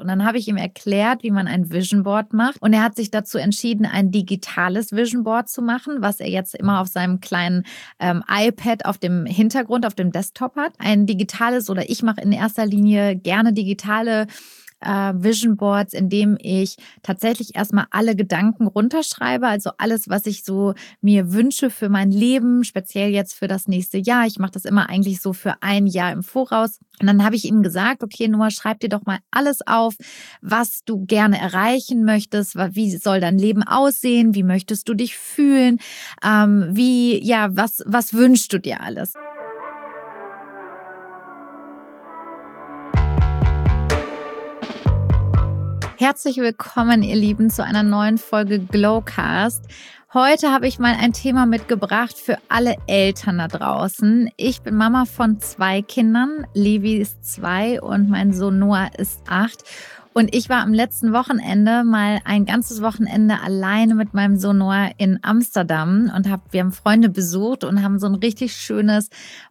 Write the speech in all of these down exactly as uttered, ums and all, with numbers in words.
Und dann habe ich ihm erklärt, wie man ein Vision Board macht. Und er hat sich dazu entschieden, ein digitales Vision Board zu machen, was er jetzt immer auf seinem kleinen ähm, iPad auf dem Hintergrund, auf dem Desktop hat. Ein digitales, oder ich mache in erster Linie gerne digitale äh, Vision Boards, in dem ich tatsächlich erstmal alle Gedanken runterschreibe, also alles, was ich so mir wünsche für mein Leben, speziell jetzt für das nächste Jahr. Ich mache das immer eigentlich so für ein Jahr im Voraus. Und dann habe ich ihm gesagt, okay, Noah, schreib dir doch mal alles auf, was du gerne erreichen möchtest. Wie soll dein Leben aussehen? Wie möchtest du dich fühlen? Ähm, wie, ja, was, was wünschst du dir alles? Herzlich willkommen, ihr Lieben, zu einer neuen Folge Glowcast. Heute habe ich mal ein Thema mitgebracht für alle Eltern da draußen. Ich bin Mama von zwei Kindern. Levi ist zwei und mein Sohn Noah ist acht. Und ich war am letzten Wochenende mal ein ganzes Wochenende alleine mit meinem Sohn Noah in Amsterdam und hab, wir haben Freunde besucht und haben so ein richtig schönes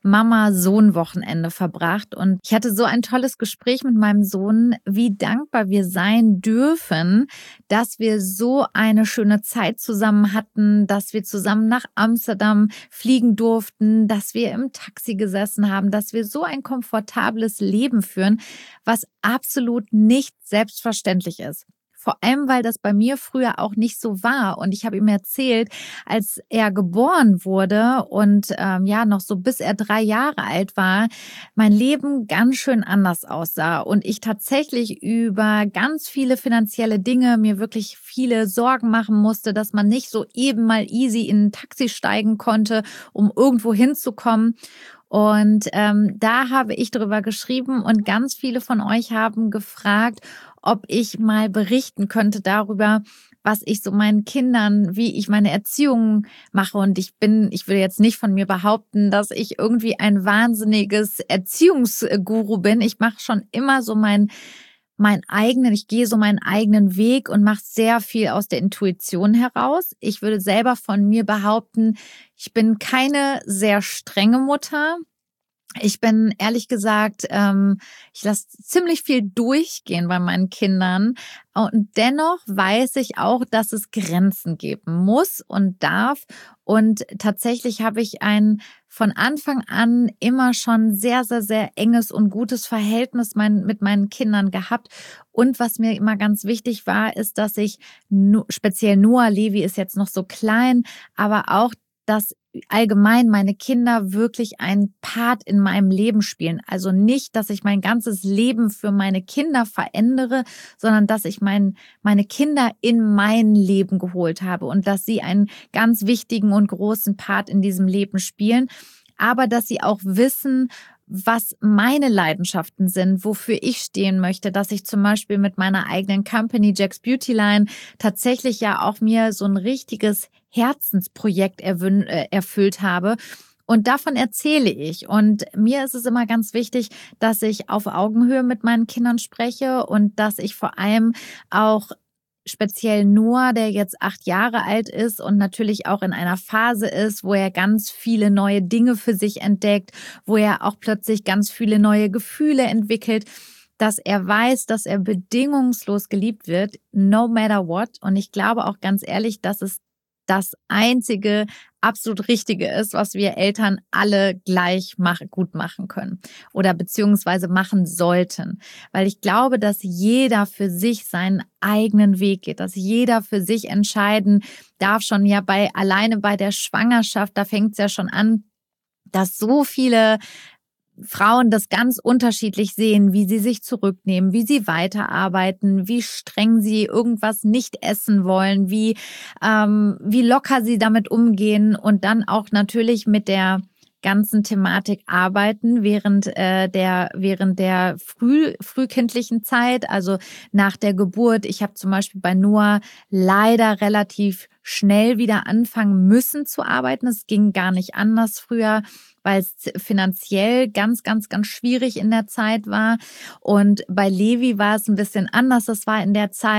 Mama-Sohn-Wochenende verbracht. Und ich hatte so ein tolles Gespräch mit meinem Sohn, wie dankbar wir sein dürfen, dass wir so eine schöne Zeit zusammen hatten, dass wir zusammen nach Amsterdam fliegen durften, dass wir im Taxi gesessen haben, dass wir so ein komfortables Leben führen, was absolut nicht selbstverständlich ist. Vor allem, weil das bei mir früher auch nicht so war. Und ich habe ihm erzählt, als er geboren wurde und ähm, ja, noch so bis er drei Jahre alt war, mein Leben ganz schön anders aussah. Und ich tatsächlich über ganz viele finanzielle Dinge mir wirklich viele Sorgen machen musste, dass man nicht so eben mal easy in ein Taxi steigen konnte, um irgendwo hinzukommen. Und ähm, da habe ich darüber geschrieben und ganz viele von euch haben gefragt, ob ich mal berichten könnte darüber, was ich so meinen Kindern, wie ich meine Erziehung mache. Und ich bin, ich will jetzt nicht von mir behaupten, dass ich irgendwie ein wahnsinniges Erziehungsguru bin. Ich mache schon immer so meinen meinen eigenen, ich gehe so meinen eigenen Weg und mache sehr viel aus der Intuition heraus. Ich würde selber von mir behaupten, ich bin keine sehr strenge Mutter. Ich bin ehrlich gesagt, ähm, ich lasse ziemlich viel durchgehen bei meinen Kindern. Und dennoch weiß ich auch, dass es Grenzen geben muss und darf. Und tatsächlich habe ich ein von Anfang an immer schon sehr, sehr, sehr enges und gutes Verhältnis mein, mit meinen Kindern gehabt. Und was mir immer ganz wichtig war, ist, dass ich nu, speziell Noah, Levi ist jetzt noch so klein, aber auch, dass allgemein meine Kinder wirklich einen Part in meinem Leben spielen. Also nicht, dass ich mein ganzes Leben für meine Kinder verändere, sondern dass ich mein, meine Kinder in mein Leben geholt habe und dass sie einen ganz wichtigen und großen Part in diesem Leben spielen, aber dass sie auch wissen, was meine Leidenschaften sind, wofür ich stehen möchte, dass ich zum Beispiel mit meiner eigenen Company Jack's Beauty Line tatsächlich ja auch mir so ein richtiges Herzensprojekt erwün- äh, erfüllt habe. Und davon erzähle ich. Und mir ist es immer ganz wichtig, dass ich auf Augenhöhe mit meinen Kindern spreche und dass ich vor allem auch speziell Noah, der jetzt acht Jahre alt ist und natürlich auch in einer Phase ist, wo er ganz viele neue Dinge für sich entdeckt, wo er auch plötzlich ganz viele neue Gefühle entwickelt, dass er weiß, dass er bedingungslos geliebt wird, no matter what. Und ich glaube auch ganz ehrlich, dass es das einzige absolut Richtige ist, was wir Eltern alle gleich mach, gut machen können oder beziehungsweise machen sollten. Weil ich glaube, dass jeder für sich seinen eigenen Weg geht, dass jeder für sich entscheiden darf, schon ja bei alleine bei der Schwangerschaft, da fängt es ja schon an, dass so viele Frauen das ganz unterschiedlich sehen, wie sie sich zurücknehmen, wie sie weiterarbeiten, wie streng sie irgendwas nicht essen wollen, wie, ähm, wie locker sie damit umgehen und dann auch natürlich mit der ganzen Thematik arbeiten während äh, der während der früh frühkindlichen Zeit, also nach der Geburt. Ich habe zum Beispiel bei Noah leider relativ schnell wieder anfangen müssen zu arbeiten. Es ging gar nicht anders früher, weil es finanziell ganz, ganz, ganz schwierig in der Zeit war. Und bei Levi war es ein bisschen anders. Das war in der Zeit,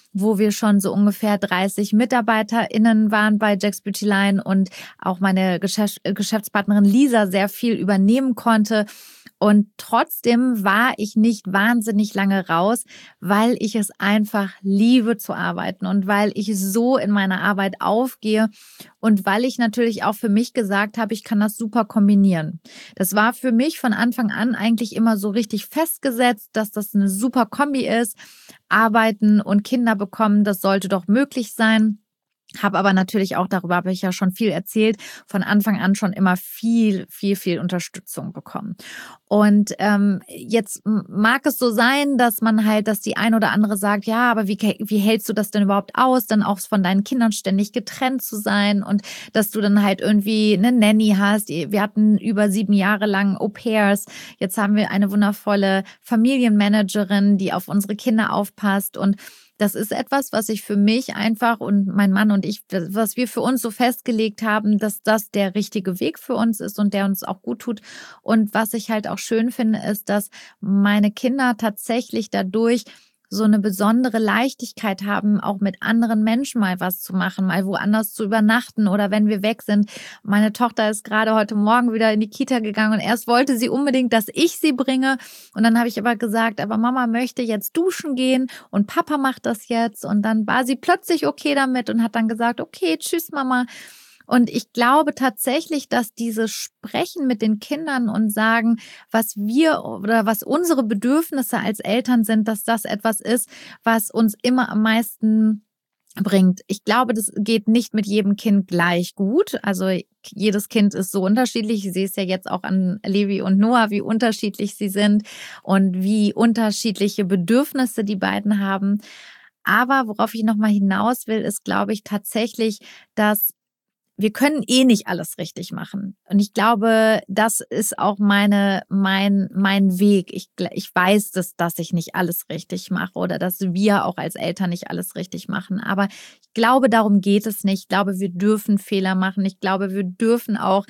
wo wir schon so ungefähr dreißig MitarbeiterInnen waren bei Jack's Beauty Line und auch meine Geschäfts- Geschäftspartnerin Lisa sehr viel übernehmen konnte. Und trotzdem war ich nicht wahnsinnig lange raus, weil ich es einfach liebe zu arbeiten und weil ich so in meiner Arbeit aufgehe und weil ich natürlich auch für mich gesagt habe, ich kann das super kombinieren. Das war für mich von Anfang an eigentlich immer so richtig festgesetzt, dass das eine super Kombi ist. Arbeiten und Kinder bekommen, das sollte doch möglich sein. Habe aber natürlich auch, darüber habe ich ja schon viel erzählt, von Anfang an schon immer viel, viel, viel Unterstützung bekommen. Und ähm, jetzt mag es so sein, dass man halt, dass die ein oder andere sagt, ja, aber wie, wie hältst du das denn überhaupt aus, dann auch von deinen Kindern ständig getrennt zu sein und dass du dann halt irgendwie eine Nanny hast. Wir hatten über sieben Jahre lang Au-pairs. Jetzt haben wir eine wundervolle Familienmanagerin, die auf unsere Kinder aufpasst und das ist etwas, was ich für mich einfach und mein Mann und ich, was wir für uns so festgelegt haben, dass das der richtige Weg für uns ist und der uns auch gut tut. Und was ich halt auch schön finde, ist, dass meine Kinder tatsächlich dadurch so eine besondere Leichtigkeit haben, auch mit anderen Menschen mal was zu machen, mal woanders zu übernachten oder wenn wir weg sind. Meine Tochter ist gerade heute Morgen wieder in die Kita gegangen und erst wollte sie unbedingt, dass ich sie bringe. Und dann habe ich aber gesagt, aber Mama möchte jetzt duschen gehen und Papa macht das jetzt. Und dann war sie plötzlich okay damit und hat dann gesagt, okay, tschüss Mama. Und ich glaube tatsächlich, dass dieses Sprechen mit den Kindern und sagen, was wir oder was unsere Bedürfnisse als Eltern sind, dass das etwas ist, was uns immer am meisten bringt. Ich glaube, das geht nicht mit jedem Kind gleich gut. Also jedes Kind ist so unterschiedlich. Ich sehe es ja jetzt auch an Levi und Noah, wie unterschiedlich sie sind und wie unterschiedliche Bedürfnisse die beiden haben. Aber worauf ich nochmal hinaus will, ist, glaube ich, tatsächlich, dass wir können eh nicht alles richtig machen. Und ich glaube, das ist auch meine, mein, mein Weg. Ich, ich weiß, dass, dass ich nicht alles richtig mache oder dass wir auch als Eltern nicht alles richtig machen. Aber ich glaube, darum geht es nicht. Ich glaube, wir dürfen Fehler machen. Ich glaube, wir dürfen auch,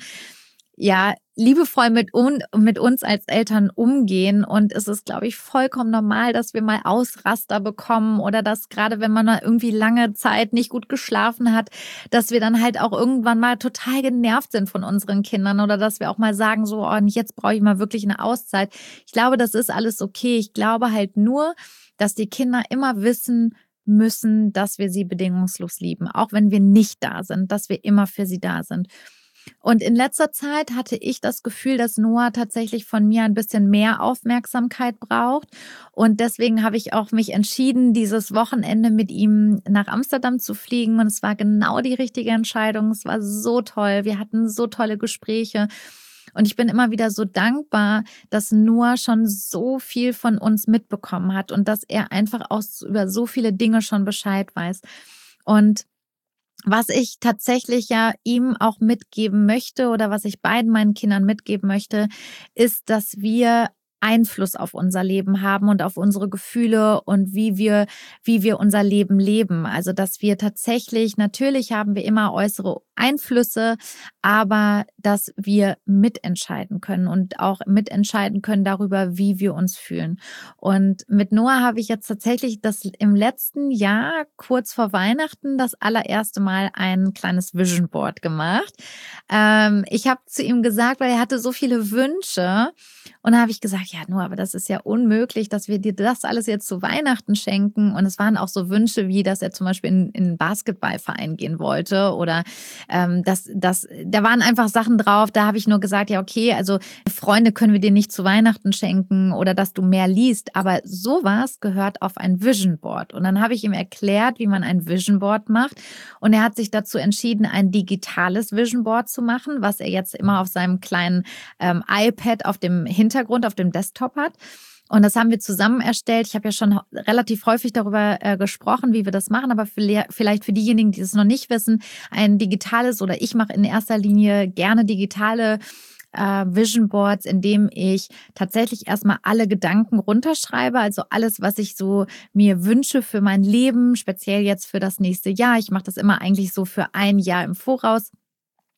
ja, liebevoll mit, un, mit uns als Eltern umgehen. Und es ist, glaube ich, vollkommen normal, dass wir mal Ausraster bekommen oder dass gerade wenn man mal irgendwie lange Zeit nicht gut geschlafen hat, dass wir dann halt auch irgendwann mal total genervt sind von unseren Kindern oder dass wir auch mal sagen, so, oh, jetzt brauche ich mal wirklich eine Auszeit. Ich glaube, das ist alles okay. Ich glaube halt nur, dass die Kinder immer wissen müssen, dass wir sie bedingungslos lieben, auch wenn wir nicht da sind, dass wir immer für sie da sind. Und in letzter Zeit hatte ich das Gefühl, dass Noah tatsächlich von mir ein bisschen mehr Aufmerksamkeit braucht. Und deswegen habe ich auch mich entschieden, dieses Wochenende mit ihm nach Amsterdam zu fliegen. Und es war genau die richtige Entscheidung. Es war so toll. Wir hatten so tolle Gespräche. Und ich bin immer wieder so dankbar, dass Noah schon so viel von uns mitbekommen hat und dass er einfach auch über so viele Dinge schon Bescheid weiß. Und was ich tatsächlich ja ihm auch mitgeben möchte oder was ich beiden meinen Kindern mitgeben möchte, ist, dass wir Einfluss auf unser Leben haben und auf unsere Gefühle und wie wir, wie wir unser Leben leben. Also, dass wir tatsächlich, natürlich haben wir immer äußere Einflüsse, aber dass wir mitentscheiden können und auch mitentscheiden können darüber, wie wir uns fühlen. Und mit Noah habe ich jetzt tatsächlich das im letzten Jahr, kurz vor Weihnachten, das allererste Mal ein kleines Vision Board gemacht. Ähm, ich habe zu ihm gesagt, weil er hatte so viele Wünsche und da habe ich gesagt, ja, Noah, aber das ist ja unmöglich, dass wir dir das alles jetzt zu Weihnachten schenken. Und es waren auch so Wünsche, wie dass er zum Beispiel in, in einen Basketballverein gehen wollte oder ähm, dass, dass, da waren einfach Sachen drauf, da habe ich nur gesagt, ja, okay, also Freunde können wir dir nicht zu Weihnachten schenken oder dass du mehr liest, aber sowas gehört auf ein Vision Board. Und dann habe ich ihm erklärt, wie man ein Vision Board macht und er hat sich dazu entschieden, ein digitales Vision Board zu machen, was er jetzt immer auf seinem kleinen ähm, iPad auf dem Hintergrund, auf dem Desktop hat. Und das haben wir zusammen erstellt. Ich habe ja schon relativ häufig darüber äh, gesprochen, wie wir das machen, aber für, vielleicht für diejenigen, die es noch nicht wissen, ein digitales oder ich mache in erster Linie gerne digitale äh, Vision Boards, in dem ich tatsächlich erstmal alle Gedanken runterschreibe, also alles, was ich so mir wünsche für mein Leben, speziell jetzt für das nächste Jahr. Ich mache das immer eigentlich so für ein Jahr im Voraus.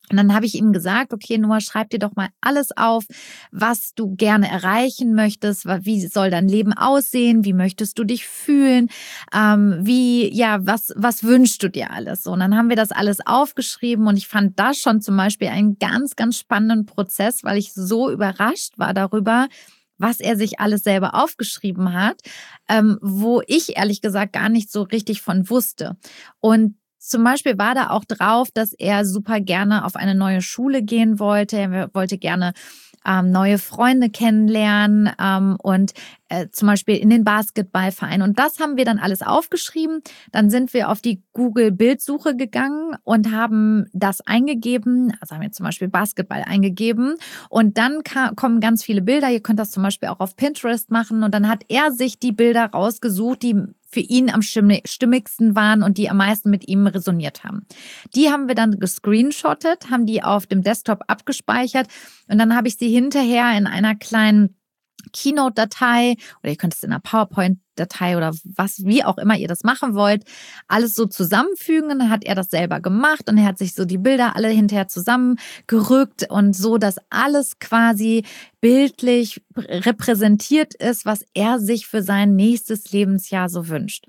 Und dann habe ich ihm gesagt, okay, Noah, schreib dir doch mal alles auf, was du gerne erreichen möchtest. Wie soll dein Leben aussehen? Wie möchtest du dich fühlen? Ähm, wie, ja, was, was wünschst du dir alles? So, und dann haben wir das alles aufgeschrieben und ich fand das schon zum Beispiel einen ganz, ganz spannenden Prozess, weil ich so überrascht war darüber, was er sich alles selber aufgeschrieben hat, ähm, wo ich ehrlich gesagt gar nicht so richtig von wusste. Und zum Beispiel war da auch drauf, dass er super gerne auf eine neue Schule gehen wollte. Er wollte gerne ähm, neue Freunde kennenlernen ähm, und äh, zum Beispiel in den Basketballverein. Und das haben wir dann alles aufgeschrieben. Dann sind wir auf die Google-Bildsuche gegangen und haben das eingegeben. Also haben wir zum Beispiel Basketball eingegeben. Und dann kam, kommen ganz viele Bilder. Ihr könnt das zum Beispiel auch auf Pinterest machen. Und dann hat er sich die Bilder rausgesucht, die für ihn am stimmigsten waren und die am meisten mit ihm resoniert haben. Die haben wir dann gescreenshottet, haben die auf dem Desktop abgespeichert und dann habe ich sie hinterher in einer kleinen Keynote-Datei oder ihr könnt es in einer PowerPoint-Datei oder was, wie auch immer ihr das machen wollt, alles so zusammenfügen. Und dann hat er das selber gemacht und er hat sich so die Bilder alle hinterher zusammengerückt und so, dass alles quasi bildlich repräsentiert ist, was er sich für sein nächstes Lebensjahr so wünscht.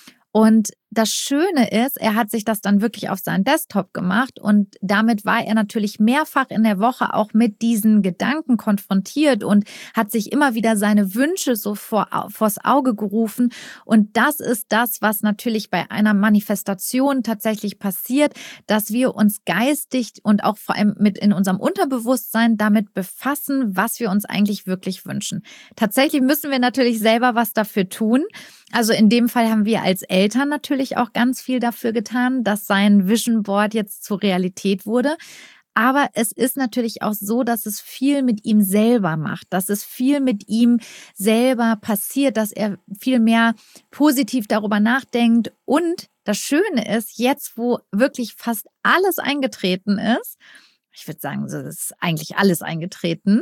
Und das Schöne ist, er hat sich das dann wirklich auf seinen Desktop gemacht und damit war er natürlich mehrfach in der Woche auch mit diesen Gedanken konfrontiert und hat sich immer wieder seine Wünsche so vor, vors Auge gerufen. Und das ist das, was natürlich bei einer Manifestation tatsächlich passiert, dass wir uns geistig und auch vor allem mit in unserem Unterbewusstsein damit befassen, was wir uns eigentlich wirklich wünschen. Tatsächlich müssen wir natürlich selber was dafür tun. Also in dem Fall haben wir als Eltern natürlich auch ganz viel dafür getan, dass sein Vision Board jetzt zur Realität wurde. Aber es ist natürlich auch so, dass es viel mit ihm selber macht, dass es viel mit ihm selber passiert, dass er viel mehr positiv darüber nachdenkt. Und das Schöne ist, jetzt wo wirklich fast alles eingetreten ist, ich würde sagen, es ist eigentlich alles eingetreten,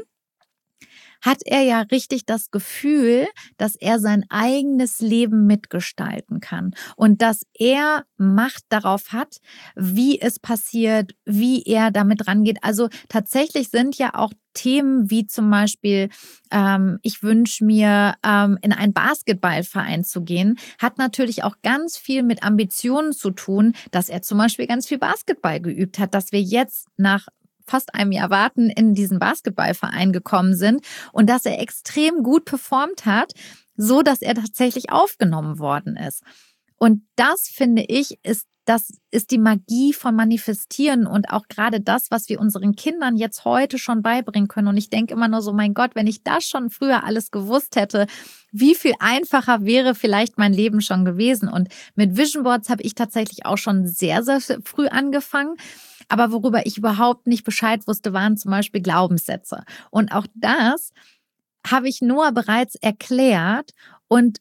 hat er ja richtig das Gefühl, dass er sein eigenes Leben mitgestalten kann und dass er Macht darauf hat, wie es passiert, wie er damit rangeht. Also tatsächlich sind ja auch Themen wie zum Beispiel, ähm, ich wünsche mir, ähm, in einen Basketballverein zu gehen, hat natürlich auch ganz viel mit Ambitionen zu tun, dass er zum Beispiel ganz viel Basketball geübt hat, dass wir jetzt nach fast einem Jahr warten in diesen Basketballverein gekommen sind und dass er extrem gut performt hat, so dass er tatsächlich aufgenommen worden ist. Und das, finde ich, ist das ist die Magie von Manifestieren und auch gerade das, was wir unseren Kindern jetzt heute schon beibringen können. Und ich denke immer nur so, mein Gott, wenn ich das schon früher alles gewusst hätte, wie viel einfacher wäre vielleicht mein Leben schon gewesen. Und mit Vision Boards habe ich tatsächlich auch schon sehr, sehr früh angefangen. Aber worüber ich überhaupt nicht Bescheid wusste, waren zum Beispiel Glaubenssätze. Und auch das habe ich Noah bereits erklärt. Und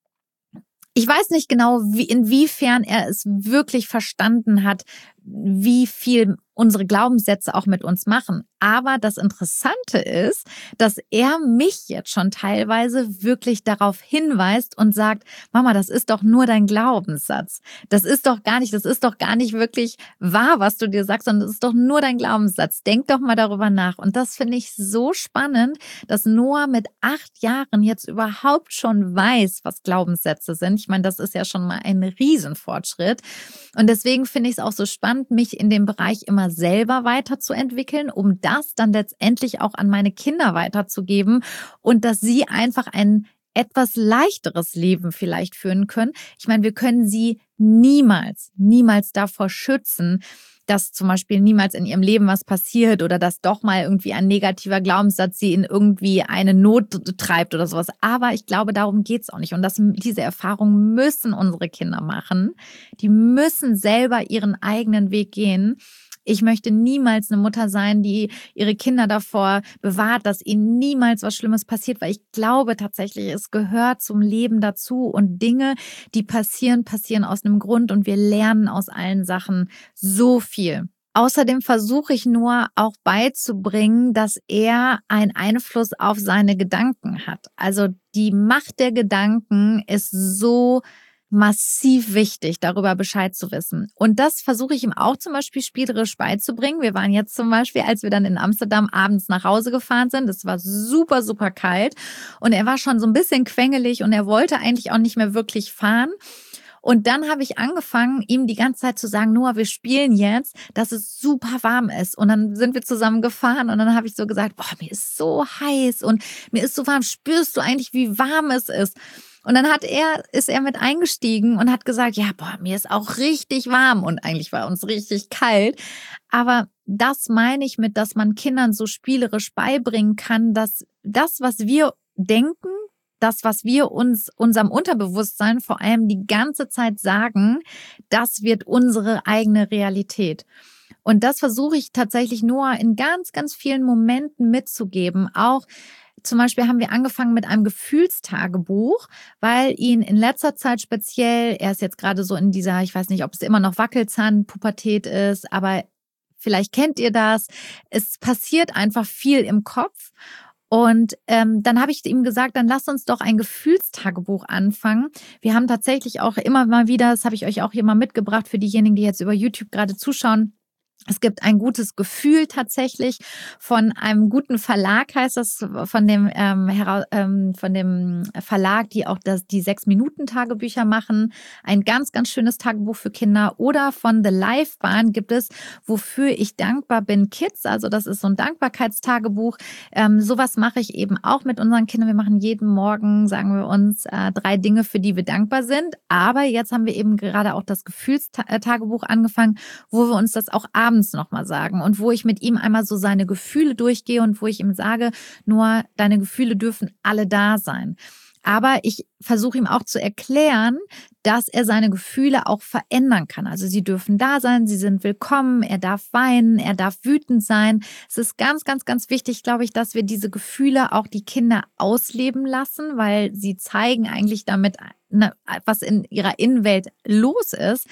ich weiß nicht genau, wie, inwiefern er es wirklich verstanden hat, wie viel unsere Glaubenssätze auch mit uns machen. Aber das Interessante ist, dass er mich jetzt schon teilweise wirklich darauf hinweist und sagt, Mama, das ist doch nur dein Glaubenssatz. Das ist doch gar nicht, das ist doch gar nicht wirklich wahr, was du dir sagst, sondern das ist doch nur dein Glaubenssatz. Denk doch mal darüber nach. Und das finde ich so spannend, dass Noah mit acht Jahren jetzt überhaupt schon weiß, was Glaubenssätze sind. Ich meine, das ist ja schon mal ein Riesenfortschritt. Und deswegen finde ich es auch so spannend, mich in dem Bereich immer selber weiterzuentwickeln, um das dann letztendlich auch an meine Kinder weiterzugeben und dass sie einfach ein etwas leichteres Leben vielleicht führen können. Ich meine, wir können sie niemals, niemals davor schützen, dass zum Beispiel niemals in ihrem Leben was passiert oder dass doch mal irgendwie ein negativer Glaubenssatz sie in irgendwie eine Not treibt oder sowas. Aber ich glaube, darum geht's auch nicht. Und das, diese Erfahrung müssen unsere Kinder machen. Die müssen selber ihren eigenen Weg gehen. Ich möchte niemals eine Mutter sein, die ihre Kinder davor bewahrt, dass ihnen niemals was Schlimmes passiert, weil ich glaube tatsächlich, es gehört zum Leben dazu und Dinge, die passieren, passieren aus einem Grund und wir lernen aus allen Sachen so viel. Außerdem versuche ich nur auch beizubringen, dass er einen Einfluss auf seine Gedanken hat. Also die Macht der Gedanken ist so massiv wichtig, darüber Bescheid zu wissen. Und das versuche ich ihm auch zum Beispiel spielerisch beizubringen. Wir waren jetzt zum Beispiel, als wir dann in Amsterdam abends nach Hause gefahren sind, es war super, super kalt und er war schon so ein bisschen quengelig und er wollte eigentlich auch nicht mehr wirklich fahren. Und dann habe ich angefangen, ihm die ganze Zeit zu sagen, Noah, wir spielen jetzt, dass es super warm ist. Und dann sind wir zusammen gefahren und dann habe ich so gesagt, boah, mir ist so heiß und mir ist so warm. Spürst du eigentlich, wie warm es ist? Und dann hat er, ist er mit eingestiegen und hat gesagt, ja, boah, mir ist auch richtig warm und eigentlich war uns richtig kalt. Aber das meine ich mit, dass man Kindern so spielerisch beibringen kann, dass das, was wir denken, das, was wir uns, unserem Unterbewusstsein vor allem die ganze Zeit sagen, das wird unsere eigene Realität. Und das versuche ich tatsächlich nur in ganz, ganz vielen Momenten mitzugeben. Auch zum Beispiel haben wir angefangen mit einem Gefühlstagebuch, weil ihn in letzter Zeit speziell, er ist jetzt gerade so in dieser, ich weiß nicht, ob es immer noch Wackelzahnpubertät ist, aber vielleicht kennt ihr das. Es passiert einfach viel im Kopf. Und ähm, dann habe ich ihm gesagt, dann lasst uns doch ein Gefühlstagebuch anfangen. Wir haben tatsächlich auch immer mal wieder, das habe ich euch auch hier mal mitgebracht für diejenigen, die jetzt über YouTube gerade zuschauen, es gibt ein gutes Gefühl tatsächlich von einem guten Verlag, heißt das, von dem ähm, hera- ähm, von dem Verlag, die auch das, die Sechs-Minuten-Tagebücher machen. Ein ganz, ganz schönes Tagebuch für Kinder. Oder von The Life Bahn gibt es, wofür ich dankbar bin, Kids. Also das ist so ein Dankbarkeitstagebuch. Ähm, sowas mache ich eben auch mit unseren Kindern. Wir machen jeden Morgen, sagen wir uns, äh, drei Dinge, für die wir dankbar sind. Aber jetzt haben wir eben gerade auch das Gefühlstagebuch angefangen, wo wir uns das auch abends nochmal sagen und wo ich mit ihm einmal so seine Gefühle durchgehe und wo ich ihm sage, nur deine Gefühle dürfen alle da sein. Aber ich versuche ihm auch zu erklären, dass er seine Gefühle auch verändern kann. Also sie dürfen da sein, sie sind willkommen, er darf weinen, er darf wütend sein. Es ist ganz, ganz, ganz wichtig, glaube ich, dass wir diese Gefühle auch die Kinder ausleben lassen, weil sie zeigen eigentlich damit, was in ihrer Innenwelt los ist.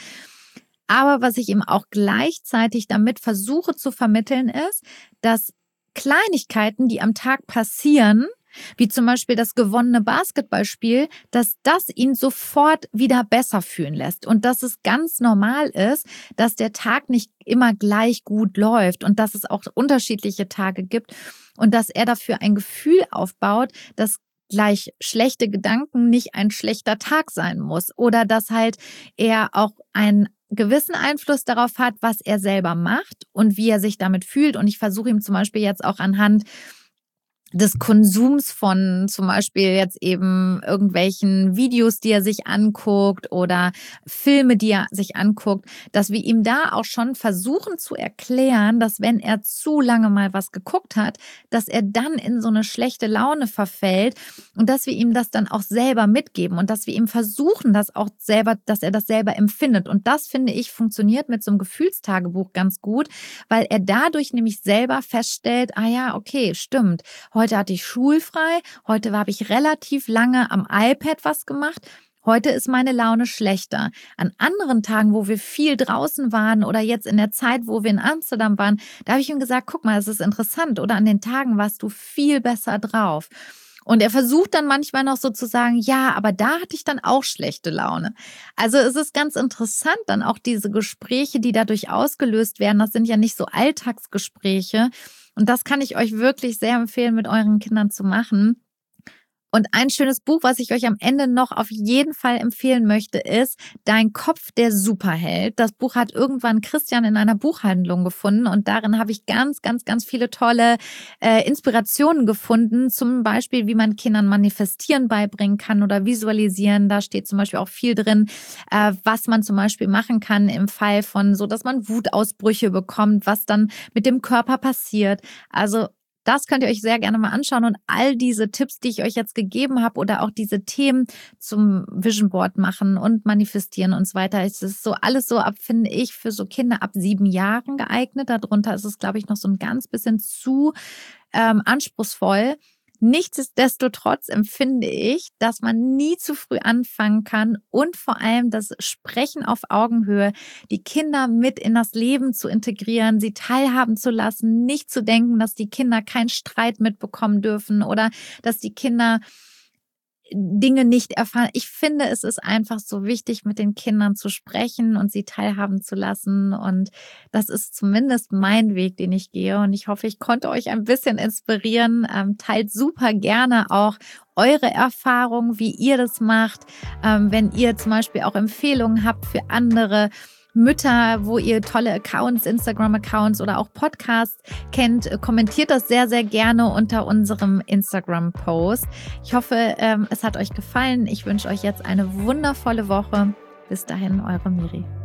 Aber was ich ihm auch gleichzeitig damit versuche zu vermitteln ist, dass Kleinigkeiten, die am Tag passieren, wie zum Beispiel das gewonnene Basketballspiel, dass das ihn sofort wieder besser fühlen lässt und dass es ganz normal ist, dass der Tag nicht immer gleich gut läuft und dass es auch unterschiedliche Tage gibt und dass er dafür ein Gefühl aufbaut, dass gleich schlechte Gedanken nicht ein schlechter Tag sein muss oder dass halt er auch ein gewissen Einfluss darauf hat, was er selber macht und wie er sich damit fühlt. Und ich versuche ihm zum Beispiel jetzt auch anhand des Konsums von zum Beispiel jetzt eben irgendwelchen Videos, die er sich anguckt oder Filme, die er sich anguckt, dass wir ihm da auch schon versuchen zu erklären, dass wenn er zu lange mal was geguckt hat, dass er dann in so eine schlechte Laune verfällt und dass wir ihm das dann auch selber mitgeben und dass wir ihm versuchen, das auch selber, dass er das selber empfindet. Und das, finde ich, funktioniert mit so einem Gefühlstagebuch ganz gut, weil er dadurch nämlich selber feststellt, ah ja, okay, stimmt. Heute hatte ich schulfrei, heute habe ich relativ lange am iPad was gemacht. Heute ist meine Laune schlechter. An anderen Tagen, wo wir viel draußen waren oder jetzt in der Zeit, wo wir in Amsterdam waren, da habe ich ihm gesagt, guck mal, es ist interessant. Oder an den Tagen warst du viel besser drauf. Und er versucht dann manchmal noch so zu sagen, ja, aber da hatte ich dann auch schlechte Laune. Also es ist ganz interessant, dann auch diese Gespräche, die dadurch ausgelöst werden. Das sind ja nicht so Alltagsgespräche. Und das kann ich euch wirklich sehr empfehlen, mit euren Kindern zu machen. Und ein schönes Buch, was ich euch am Ende noch auf jeden Fall empfehlen möchte, ist Dein Kopf, der Superheld. Das Buch hat irgendwann Christian in einer Buchhandlung gefunden und darin habe ich ganz, ganz, ganz viele tolle äh, Inspirationen gefunden. Zum Beispiel, wie man Kindern Manifestieren beibringen kann oder visualisieren. Da steht zum Beispiel auch viel drin, äh, was man zum Beispiel machen kann im Fall von so, dass man Wutausbrüche bekommt, was dann mit dem Körper passiert. Also das könnt ihr euch sehr gerne mal anschauen und all diese Tipps, die ich euch jetzt gegeben habe oder auch diese Themen zum Vision Board machen und manifestieren und so weiter, es ist so alles so ab, finde ich, für so Kinder ab sieben Jahren geeignet. Darunter ist es, glaube ich, noch so ein ganz bisschen zu ähm, anspruchsvoll. Nichtsdestotrotz empfinde ich, dass man nie zu früh anfangen kann und vor allem das Sprechen auf Augenhöhe, die Kinder mit in das Leben zu integrieren, sie teilhaben zu lassen, nicht zu denken, dass die Kinder keinen Streit mitbekommen dürfen oder dass die Kinder Dinge nicht erfahren. Ich finde, es ist einfach so wichtig, mit den Kindern zu sprechen und sie teilhaben zu lassen. Und das ist zumindest mein Weg, den ich gehe. Und ich hoffe, ich konnte euch ein bisschen inspirieren. Ähm, teilt super gerne auch eure Erfahrungen, wie ihr das macht. Ähm, wenn ihr zum Beispiel auch Empfehlungen habt für andere Mütter, wo ihr tolle Accounts, Instagram-Accounts oder auch Podcasts kennt, kommentiert das sehr, sehr gerne unter unserem Instagram-Post. Ich hoffe, es hat euch gefallen. Ich wünsche euch jetzt eine wundervolle Woche. Bis dahin, eure Miri.